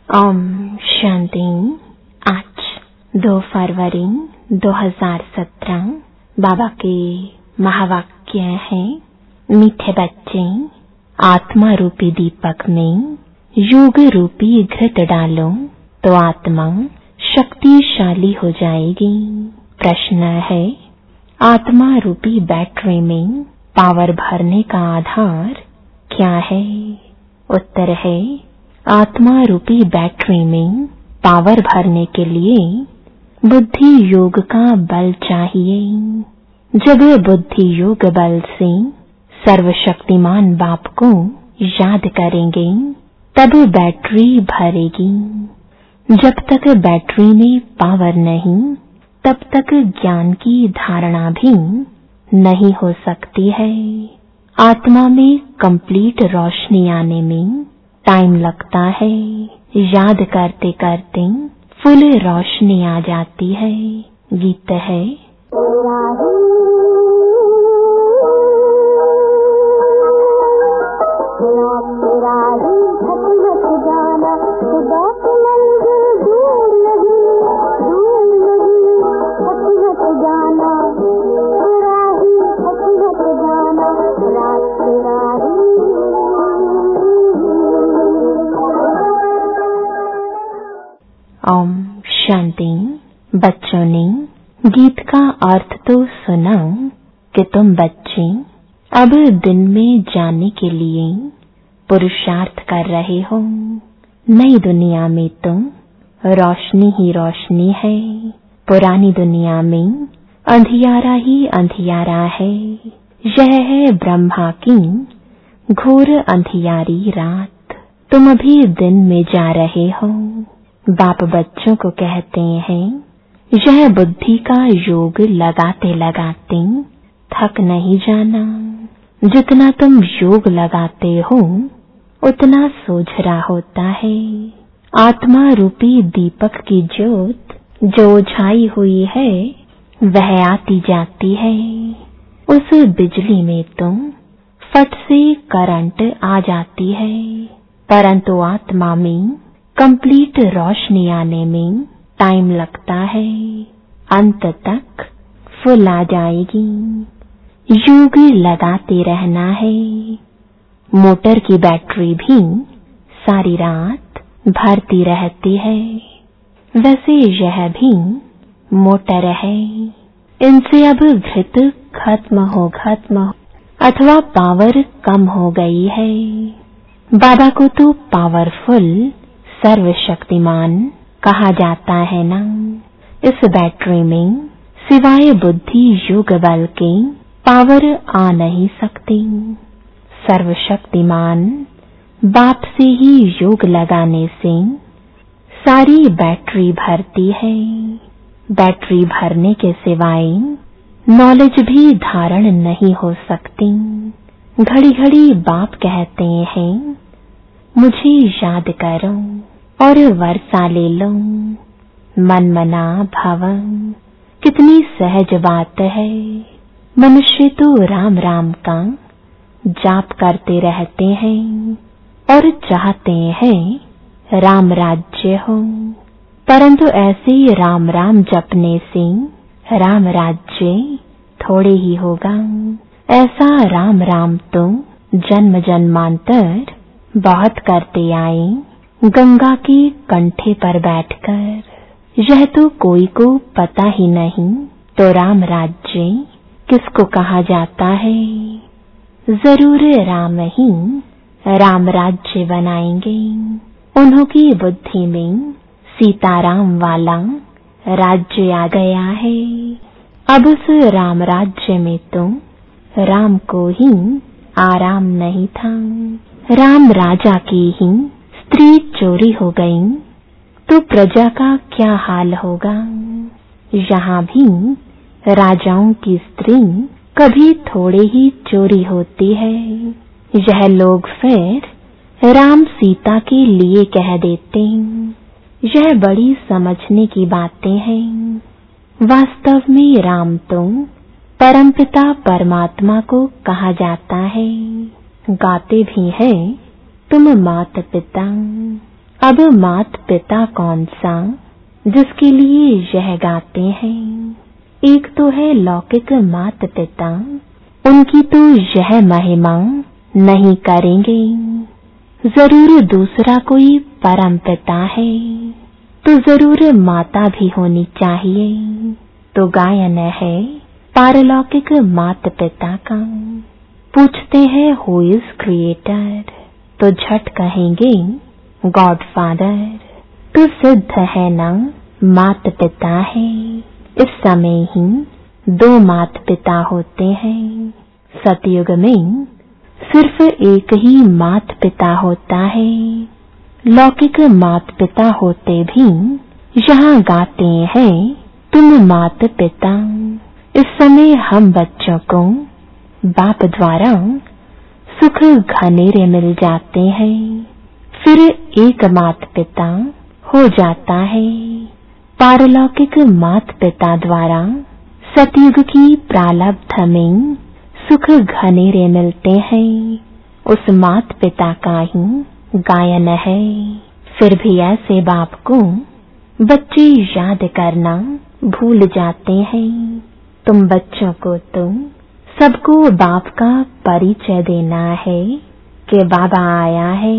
ओम शांति। आज 2 फरवरी 2017 बाबा के महावाक्य है। मीठे बच्चे, आत्मा रूपी दीपक में योग रूपी घृत डालो तो आत्मा शक्तिशाली हो जाएगी। प्रश्न है, आत्मा रूपी बैटरी में पावर भरने का आधार क्या है? उत्तर है, आत्मा रूपी बैटरी में पावर भरने के लिए बुद्धि योग का बल चाहिए। जब बुद्धि योग बल से सर्वशक्तिमान बाप को याद करेंगे तब बैटरी भरेगी। जब तक बैटरी में पावर नहीं तब तक ज्ञान की धारणा भी नहीं हो सकती है। आत्मा में कंप्लीट रोशनी आने में टाइम लगता है। याद करते करते फुल रोशनी आ जाती है। गीत है, ओम शांति। बच्चों ने गीत का अर्थ तो सुना कि तुम बच्चे अब दिन में जाने के लिए पुरुषार्थ कर रहे हो। नई दुनिया में तो रोशनी ही रोशनी है, पुरानी दुनिया में अंधियारा ही अंधियारा है। यह है ब्रह्मा की घोर अंधियारी रात। तुम अभी दिन में जा रहे हो। बाप बच्चों को कहते हैं, यह बुद्धि का योग लगाते लगाते थक नहीं जाना। जितना तुम योग लगाते हो उतना सोझरा होता है। आत्मा रूपी दीपक की ज्योत जो छाई हुई है वह आती जाती है। उस बिजली में तो फट से करंट आ जाती है, परंतु आत्मा में कंप्लीट रोशनी आने में टाइम लगता है। अंत तक फुल आ जाएगी। योग लगाते रहना है। मोटर की बैटरी भी सारी रात भरती रहती है, वैसे यह भी मोटर है। इनसे अब घृत खत्म हो अथवा पावर कम हो गई है। बाबा को तो पावरफुल सर्वशक्तिमान कहा जाता है ना। इस बैटरी में सिवाय बुद्धि योग बल के पावर आ नहीं सकती। सर्वशक्तिमान बाप से ही योग लगाने से सारी बैटरी भरती है। बैटरी भरने के सिवाय नॉलेज भी धारण नहीं हो सकती। घड़ी घड़ी बाप कहते हैं, मुझे याद करो और वर्षा ले लो। मन मना भव, कितनी सहज बात है। मनुष्य तो राम राम का जाप करते रहते हैं और चाहते हैं राम राज्य हो, परंतु ऐसे राम राम जपने से राम राज्य थोड़े ही होगा। ऐसा राम राम तो जन्म जन्मांतर बहुत करते आए, गंगा के कंठे पर बैठकर। यह तो कोई को पता ही नहीं तो राम राज्य किसको कहा जाता है। जरूर राम ही राम राज्य बनाएंगे। उन्हों की बुद्धि में सीताराम वाला राज्य आ गया है। अब उस राम राज्य में तो राम को ही आराम नहीं था। राम राजा की ही स्त्री चोरी हो गई तो प्रजा का क्या हाल होगा। यहाँ भी राजाओं की स्त्री कभी थोड़े ही चोरी होती है। यह लोग फिर राम सीता के लिए कह देते। यह बड़ी समझने की बातें हैं। वास्तव में राम तो परमपिता परमात्मा को कहा जाता है। गाते भी हैं, तुम मात पिता। अब मात पिता कौन सा जिसके लिए यह गाते हैं? एक तो है लौकिक मात पिता, उनकी तो यह महिमा नहीं करेंगे। जरूर दूसरा कोई परम पिता है तो जरूर माता भी होनी चाहिए। तो गायन है पारलौकिक मात पिता का। पूछते हैं हु इज क्रिएटर, तो झट कहेंगे गॉड फादर। तो सिद्ध है ना मात पिता है। इस समय ही दो मात पिता होते हैं। सतयुग में सिर्फ एक ही मात पिता होता है। लौकिक मात पिता होते भी यहाँ गाते हैं तुम मात पिता। इस समय हम बच्चों को बाप द्वारा सुख घनेरे मिल जाते हैं। फिर एक मात पिता हो जाता है। पारलौकिक मात पिता द्वारा सतयुग की प्रारब्ध में सुख घनेरे मिलते हैं। उस मात पिता का ही गायन है। फिर भी ऐसे बाप को बच्चे याद करना भूल जाते हैं। तुम बच्चों को तो सबको बाप का परिचय देना है कि बाबा आया है।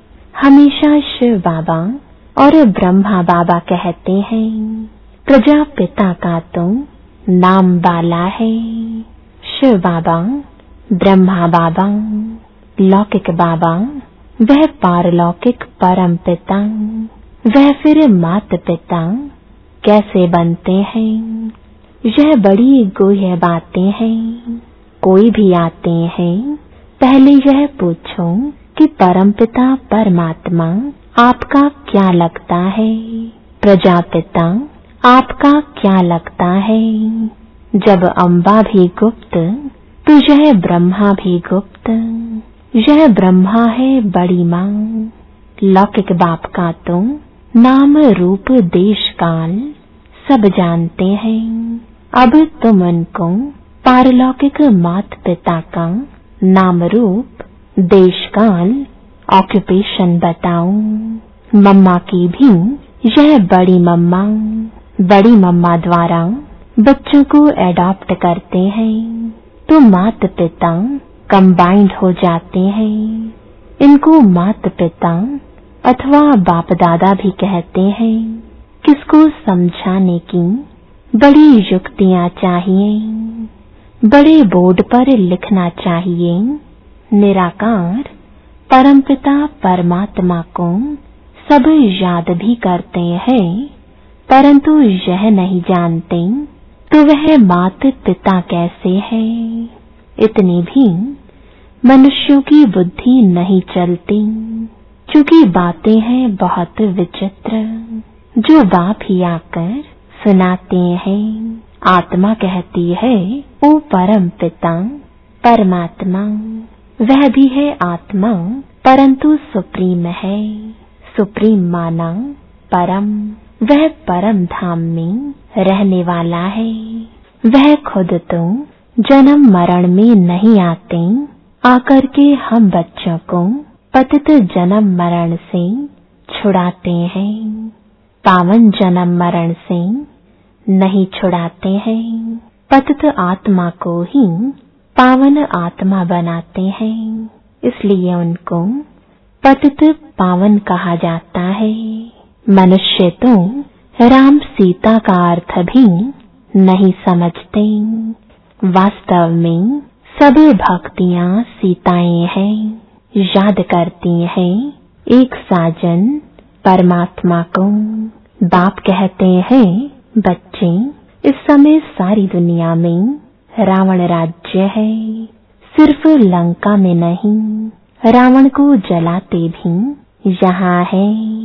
हमेशा शिव बाबा और ब्रह्मा बाबा कहते हैं। प्रजापिता का तो नाम बाला है। शिव बाबा, ब्रह्मा बाबा, लौकिक बाबा, वह पारलौकिक परम पिता, वह फिर मात पिता कैसे बनते हैं? यह बड़ी गुह्य बातें हैं। कोई भी आते हैं पहले यह पूछो कि परमपिता परमात्मा आपका क्या लगता है? प्रजापिता आपका क्या लगता है? जब अम्बा भी गुप्त तो यह ब्रह्मा भी गुप्त। यह ब्रह्मा है बड़ी माँ। लौकिक बाप का तो नाम रूप देश काल सब जानते हैं। अब तुम उनको पारलौकिक मात पिता का नाम रूप देश काल ऑक्यूपेशन बताओ। मम्मा की भी यह बड़ी मम्मा द्वारा बच्चों को एडॉप्ट करते हैं तो मात पिता कंबाइंड हो जाते हैं। इनको मात पिता अथवा बाप दादा भी कहते हैं। किसको समझाने की बड़ी युक्तियाँ चाहिए। बड़े बोर्ड पर लिखना चाहिए निराकार परमपिता परमात्मा को सब याद भी करते हैं परंतु यह नहीं जानते तो वह मात पिता कैसे है। इतनी भी मनुष्यों की बुद्धि नहीं चलती क्योंकि बातें हैं बहुत विचित्र जो बाप ही आकर सुनाते हैं। आत्मा कहती है ओ परम पिता परमात्मा। वह भी है आत्मा परंतु सुप्रीम है। सुप्रीम माना परम। वह परम धाम में रहने वाला है। वह खुद तो जन्म मरण में नहीं आते। आकर के हम बच्चों को पतित जन्म मरण से छुड़ाते हैं। पावन जन्म मरण से नहीं छुड़ाते हैं। पतित आत्मा को ही पावन आत्मा बनाते हैं। इसलिए उनको पतित पावन कहा जाता है। मनुष्य तो राम सीता का अर्थ भी नहीं समझते। वास्तव में सब भक्तियाँ सीताएं हैं। याद करती हैं एक साजन परमात्मा को। बाप कहते हैं बच्चे इस समय सारी दुनिया में रावण राज्य है। सिर्फ लंका में नहीं, रावण को जलाते भी यहाँ है।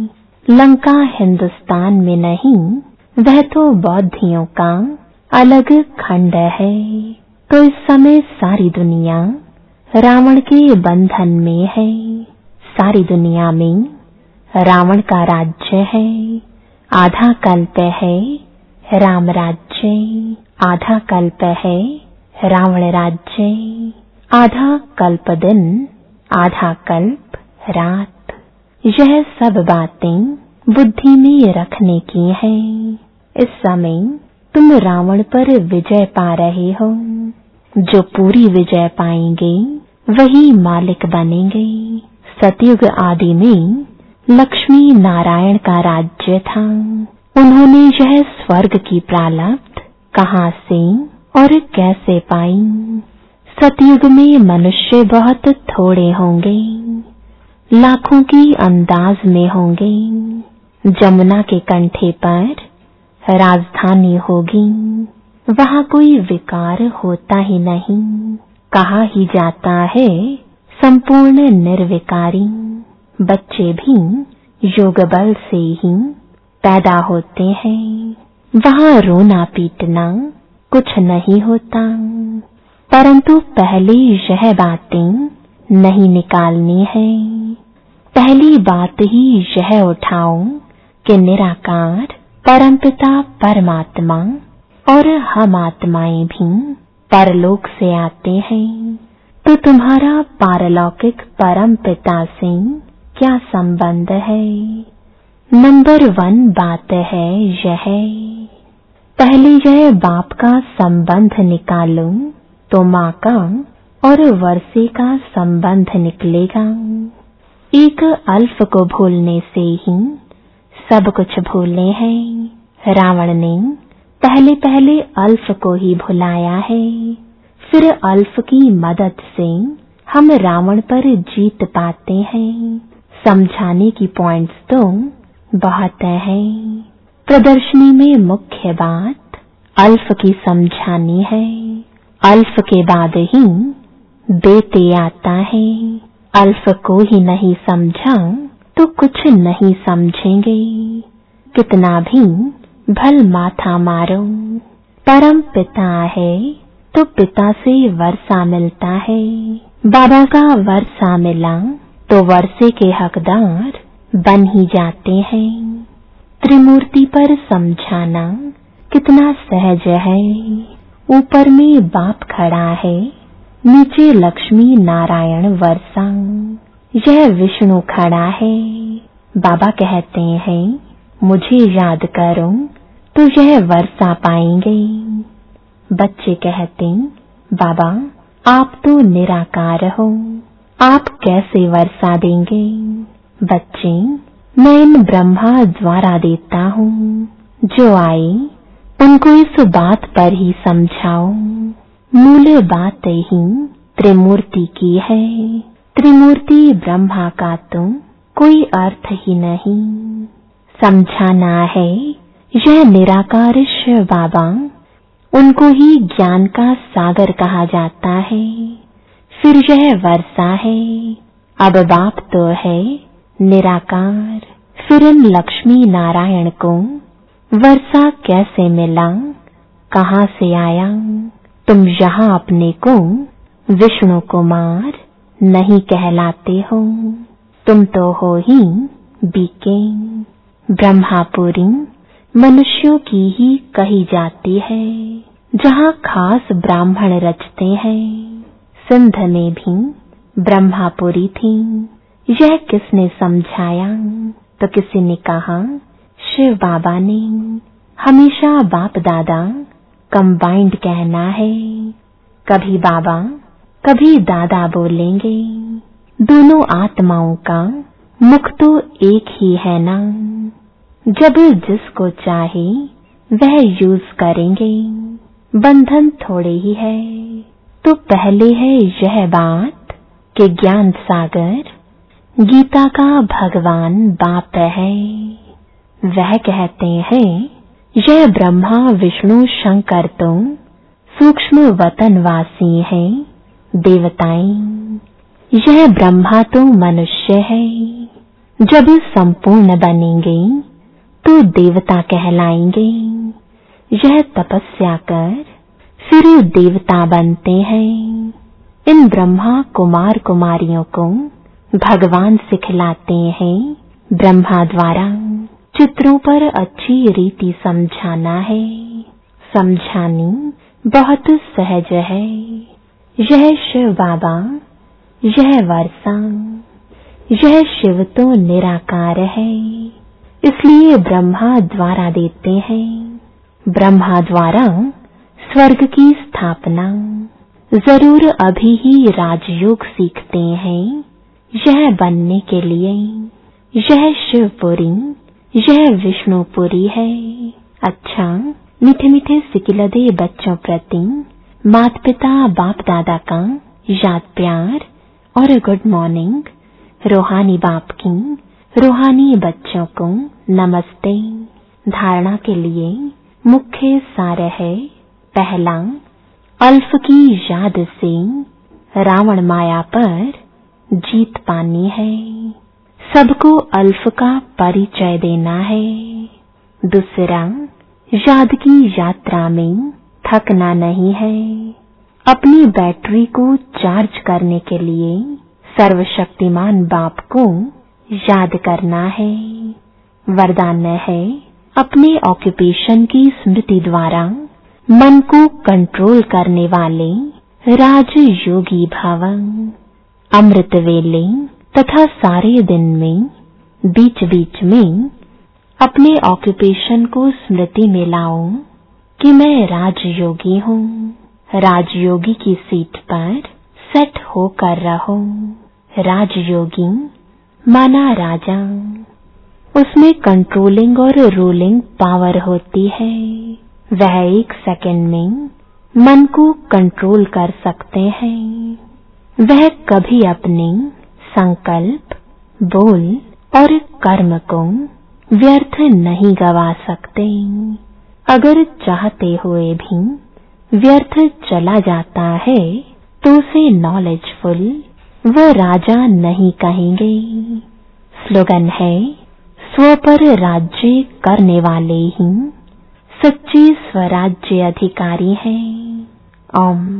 लंका हिंदुस्तान में नहीं, वह तो बौद्धियों का अलग खंड है। तो इस समय सारी दुनिया रावण के बंधन में है। सारी दुनिया में रावण का राज्य है। आधा कल्प है राम राज्य, आधा कल्प है रावण राज्य। आधा कल्प दिन, आधा कल्प रात। यह सब बातें बुद्धि में रखने की हैं। इस समय तुम रावण पर विजय पा रहे हो। जो पूरी विजय पाएंगे वही मालिक बनेंगे। सतयुग आदि में लक्ष्मी नारायण का राज्य था। उन्होंने यह स्वर्ग की प्राप्त कहां से और कैसे पाई? सतयुग में मनुष्य बहुत थोड़े होंगे, लाखों की अंदाज में होंगे। जमुना के कंठे पर राजधानी होगी, वहां कोई विकार होता ही नहीं। कहा ही जाता है संपूर्ण निर्विकारी। बच्चे भी योग बल से ही पैदा होते हैं। वहां रोना पीटना कुछ नहीं होता, परंतु पहले यह बातें नहीं निकालनी है। पहली बात ही यह उठाओ कि निराकार परमपिता परमात्मा और हम आत्माएं भी परलोक से आते हैं। तो तुम्हारा पारलौकिक परम पिता से क्या संबंध है? नंबर 1 बात है यह, पहले यह बाप का संबंध निकालो तो माँ का और वर्षे का संबंध निकलेगा। एक अल्फ को भूलने से ही सब कुछ भूले हैं। रावण ने पहले पहले अल्फ को ही भुलाया है, फिर अल्फ की मदद से हम रावण पर जीत पाते हैं। समझाने की पॉइंट्स तो बहुत है। प्रदर्शनी में मुख्य बात अल्फ की समझानी है। अल्फ के बाद ही बेते आता है। अल्फ को ही नहीं समझा तो कुछ नहीं समझेंगे। कितना भी भल माथा मारो, परम पिता है तो पिता से वर्षा मिलता है। बाबा का वर्षा मिला तो वर्षे के हकदार बन ही जाते हैं। त्रिमूर्ति पर समझाना कितना सहज है। ऊपर में बाप खड़ा है, नीचे लक्ष्मी नारायण वर्षा। यह विष्णु खड़ा है। बाबा कहते हैं मुझे याद करो तो यह वर्षा पाएंगे। बच्चे कहते बाबा आप तो निराकार हो, आप कैसे वर्षा देंगे? बच्चे मैं इन ब्रह्मा द्वारा देता हूँ, जो आए उनको इस बात पर ही समझाओ। मूल बात ही त्रिमूर्ति की है। त्रिमूर्ति ब्रह्मा का तो कोई अर्थ ही नहीं। समझाना है यह निराकार शिव बाबा, उनको ही ज्ञान का सागर कहा जाता है। फिर यह वर्षा है। अब बाप तो है निराकार, फिर इन लक्ष्मी नारायण को वर्षा कैसे मिला, कहाँ से आया? तुम यहाँ अपने को विष्णु कुमार नहीं कहलाते हो, तुम तो हो ही बीके। ब्रह्मापुरी मनुष्यों की ही कही जाती है, जहाँ खास ब्राह्मण रचते हैं। सिंध में भी ब्रह्मापुरी थी। यह किसने समझाया? तो किसी ने कहा शिव बाबा ने। हमेशा बाप दादा कंबाइंड कहना है। कभी बाबा कभी दादा बोलेंगे। दोनों आत्माओं का मुख तो एक ही है ना। जब जिसको चाहे वह यूज करेंगे, बंधन थोड़े ही है। तो पहले है यह बात कि ज्ञान सागर गीता का भगवान बाप है। वह कहते हैं यह ब्रह्मा विष्णु शंकर तो सूक्ष्म वतनवासी हैं, देवताएं। यह ब्रह्मा तो मनुष्य है। जब संपूर्ण बनेंगे तो देवता कहलाएंगे। यह तपस्या कर फिर देवता बनते हैं। इन ब्रह्मा कुमार कुमारियों को भगवान सिखलाते हैं ब्रह्मा द्वारा। चित्रों पर अच्छी रीति समझाना है। समझानी बहुत सहज है। यह शिव बाबा, यह वर्षा, यह शिव तो निराकार है, इसलिए ब्रह्मा द्वारा देते हैं। ब्रह्मा द्वारा स्वर्ग की स्थापना। जरूर अभी ही राजयोग सीखते हैं यह बनने के लिए। यह शिवपुरी, यह विष्णुपुरी है। अच्छा, मीठे मीठे सिकिलदे बच्चों प्रति माता पिता बाप दादा का याद प्यार और गुड मॉर्निंग। रूहानी बाप की रूहानी बच्चों को नमस्ते। धारणा के लिए मुख्य सार है। पहला, अल्फ की याद से रावण माया पर जीत पानी है। सबको अल्फ का परिचय देना है। दूसरा, याद की यात्रा में थकना नहीं है। अपनी बैटरी को चार्ज करने के लिए सर्वशक्तिमान बाप को याद करना है। वरदान है, अपने ऑक्यूपेशन की स्मृति द्वारा मन को कंट्रोल करने वाले राजयोगी भव। अमृत वेले तथा सारे दिन में बीच बीच में अपने ऑक्यूपेशन को स्मृति में लाओ कि मैं राजयोगी हूँ। राजयोगी की सीट पर सेट होकर रहो। राजयोगी माना राजा, उसमें कंट्रोलिंग और रूलिंग पावर होती है। वह एक सेकंड में मन को कंट्रोल कर सकते हैं। वह कभी अपने संकल्प, बोल और कर्म को व्यर्थ नहीं गवा सकते। अगर चाहते हुए भी व्यर्थ चला जाता है तो उसे नॉलेजफुल वो राजा नहीं कहेंगे। स्लोगन है, स्व पर राज्य करने वाले ही सच्चे स्वराज्य अधिकारी हैं। ओम